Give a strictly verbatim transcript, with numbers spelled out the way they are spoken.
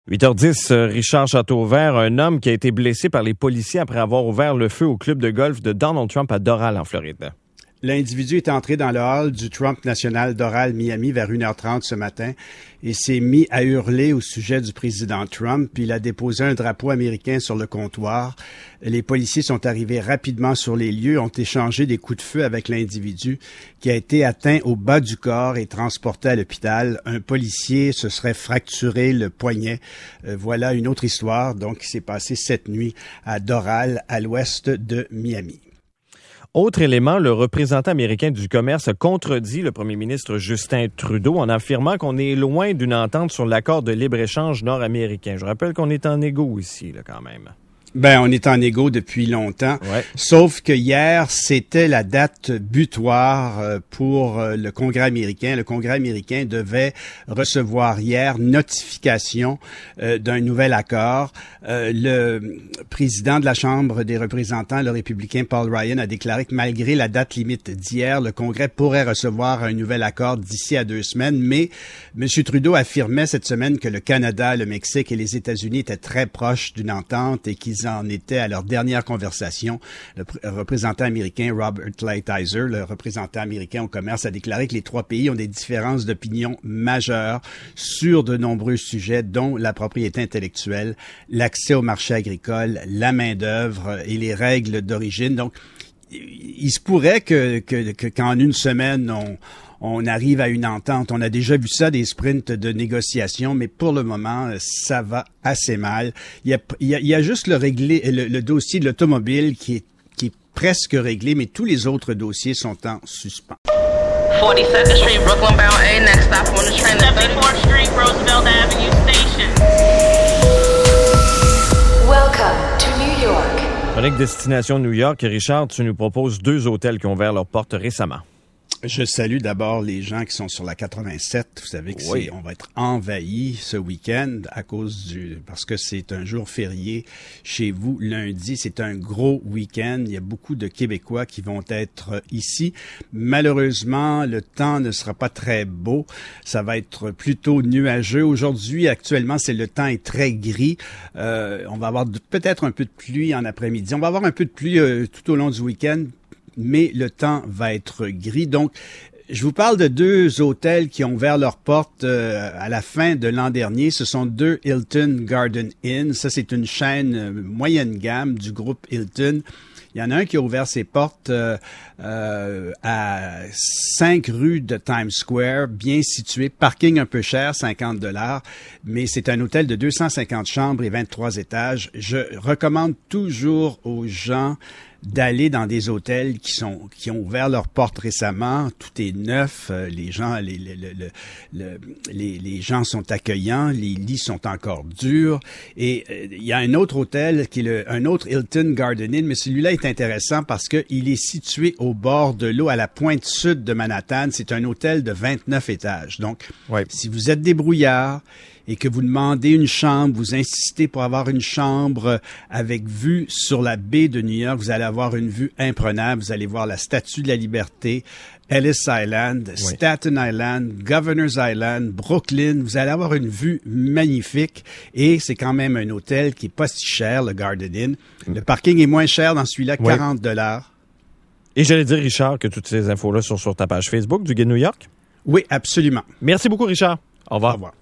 huit heures dix, Richard Châteauvert, un homme qui a été blessé par les policiers après avoir ouvert le feu au club de golf de Donald Trump à Doral, en Floride. L'individu est entré dans le hall du Trump National Doral, Miami, vers une heure trente ce matin et s'est mis à hurler au sujet du président Trump. Puis il a déposé un drapeau américain sur le comptoir. Les policiers sont arrivés rapidement sur les lieux, ont échangé des coups de feu avec l'individu qui a été atteint au bas du corps et transporté à l'hôpital. Un policier se serait fracturé le poignet. Euh, voilà une autre histoire, donc, qui s'est passée cette nuit à Doral, à l'ouest de Miami. Autre élément, le représentant américain du commerce a contredit le premier ministre Justin Trudeau en affirmant qu'on est loin d'une entente sur l'accord de libre-échange nord-américain. Je rappelle qu'on est en égo ici, là, quand même. Ben, on est en égo depuis longtemps. Ouais. Sauf que hier, c'était la date butoir pour le Congrès américain. Le Congrès américain devait recevoir hier notification euh, d'un nouvel accord. Euh, le président de la Chambre des représentants, le républicain Paul Ryan, a déclaré que malgré la date limite d'hier, le Congrès pourrait recevoir un nouvel accord d'ici à deux semaines. Mais M. Trudeau affirmait cette semaine que le Canada, le Mexique et les États-Unis étaient très proches d'une entente et qu'ils en étaient à leur dernière conversation. Le pr- représentant américain Robert Lighthizer, le représentant américain au commerce, a déclaré que les trois pays ont des différences d'opinion majeures sur de nombreux sujets, dont la propriété intellectuelle, l'accès au marché agricole, la main-d'œuvre et les règles d'origine. Donc, il se pourrait que, que, que qu'en une semaine, on on arrive à une entente. On a déjà vu ça, des sprints de négociation, mais pour le moment, ça va assez mal. Il y a, il y a, il y a juste le, réglé, le, le dossier de l'automobile qui est, qui est presque réglé, mais tous les autres dossiers sont en suspens. forty-second Street, Brooklyn bound A, next stop on the train. seventy-fourth Street, Roosevelt Avenue Station. Welcome to New York. Chronique Destination New York. Richard, tu nous proposes deux hôtels qui ont ouvert leurs portes récemment. Je salue d'abord les gens qui sont sur la quatre-vingt-sept. Vous savez que oui. c'est, on va être envahi ce week-end à cause du, parce que c'est un jour férié chez vous. Lundi, c'est un gros week-end. Il y a beaucoup de Québécois qui vont être ici. Malheureusement, le temps ne sera pas très beau. Ça va être plutôt nuageux. Aujourd'hui, actuellement, c'est le temps est très gris. Euh, on va avoir de, peut-être un peu de pluie en après-midi. On va avoir un peu de pluie euh, tout au long du week-end, mais le temps va être gris. Donc, je vous parle de deux hôtels qui ont ouvert leurs portes euh, à la fin de l'an dernier. Ce sont deux Hilton Garden Inn. Ça, c'est une chaîne euh, moyenne gamme du groupe Hilton. Il y en a un qui a ouvert ses portes euh, euh, à cinq rues de Times Square, bien situé. Parking un peu cher, cinquante dollars, mais c'est un hôtel de deux cent cinquante chambres et vingt-trois étages. Je recommande toujours aux gens d'aller dans des hôtels qui sont qui ont ouvert leurs portes récemment. Tout est neuf, les gens les les, les, les, les, les gens sont accueillants, les lits sont encore durs. Et euh, il y a un autre hôtel qui est le, un autre Hilton Garden Inn, mais celui-là est intéressant parce que il est situé au bord de l'eau à la pointe sud de Manhattan. C'est un hôtel de vingt-neuf étages. Donc, ouais. Si vous êtes débrouillard et que vous demandez une chambre, vous insistez pour avoir une chambre avec vue sur la baie de New York, vous allez avoir une vue imprenable. Vous allez voir la Statue de la Liberté, Ellis Island, oui. Staten Island, Governor's Island, Brooklyn. Vous allez avoir une vue magnifique et c'est quand même un hôtel qui est pas si cher, le Garden Inn. Le parking est moins cher dans celui-là, oui. quarante dollars. Et j'allais dire, Richard, que toutes ces infos-là sont sur ta page Facebook du Guide New York? Oui, absolument. Merci beaucoup, Richard. Au revoir. Au revoir.